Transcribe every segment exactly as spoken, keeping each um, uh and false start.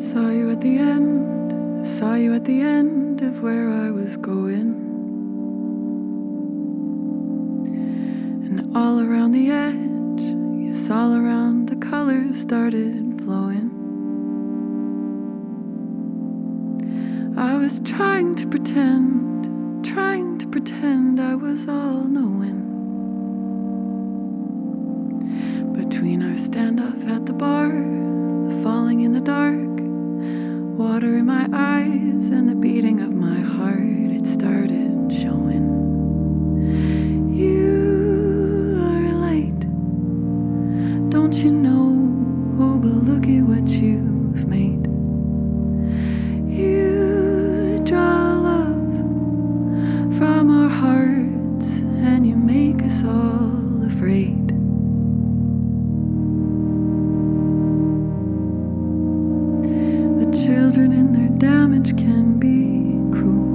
Saw you at the end, saw you at the end of where I was going. And all around the edge, yes, all around the colors started flowing. I was trying to pretend, trying to pretend I was all knowing. Between our standoff at the bar, falling in the dark, water in my eyes and the beating of my heart, it started showing. You are light, don't you know? Oh, but look at what you've made. You draw love from our hearts and you make us all afraid. Children in their damage can be cruel,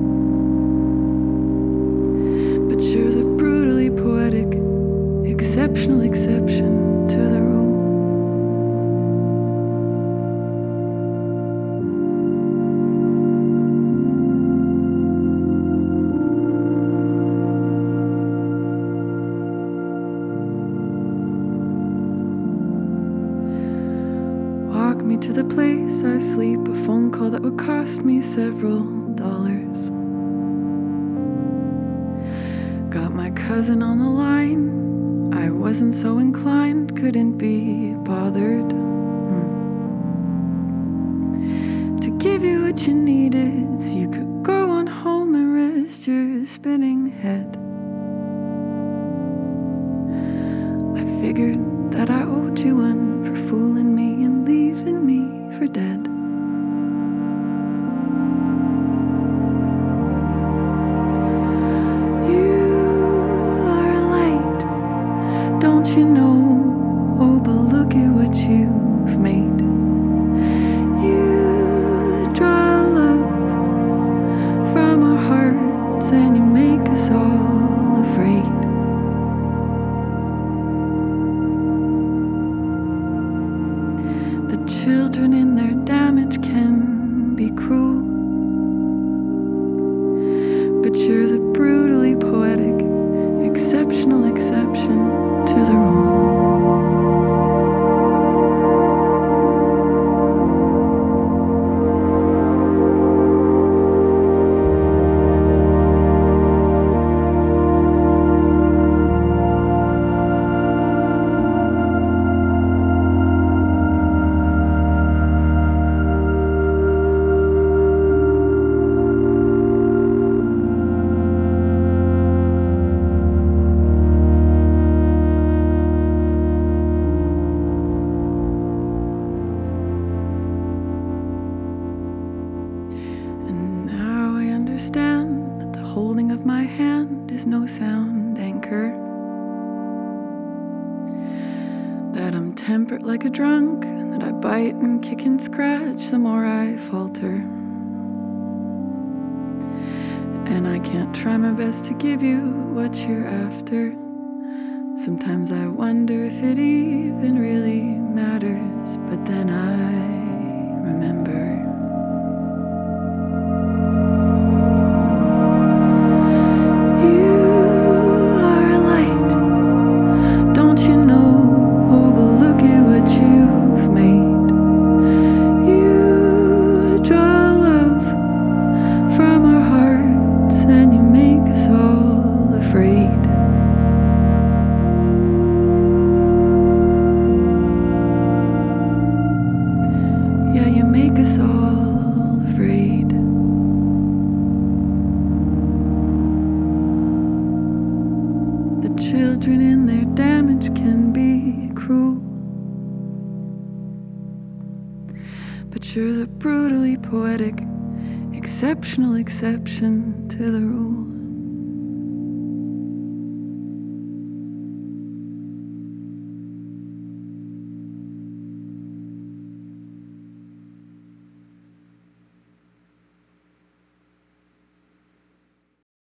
but you're the brutally poetic, exceptional exception to the rule. Walk me to the place I sleep, a phone call that would cost me several dollars. Got my cousin on the line, I wasn't so inclined, couldn't be bothered hmm. to give you what you needed, so you could go on home and rest your spinning head. I figured that I owed you one for fooling me and leaving me for dead. You are light, don't you know? Oh, but look at what you've made. You draw love from our hearts and you make us all afraid. Children in their damage can be cruel, but you're the brutally poetic, exceptional exception to the rule. Understand that the holding of my hand is no sound anchor, that I'm tempered like a drunk, that I bite and kick and scratch the more I falter, and I can't try my best to give you what you're after. Sometimes I wonder if it even really matters, but then I remember. Children in their damage can be cruel, but you're the brutally poetic, exceptional exception to the rule.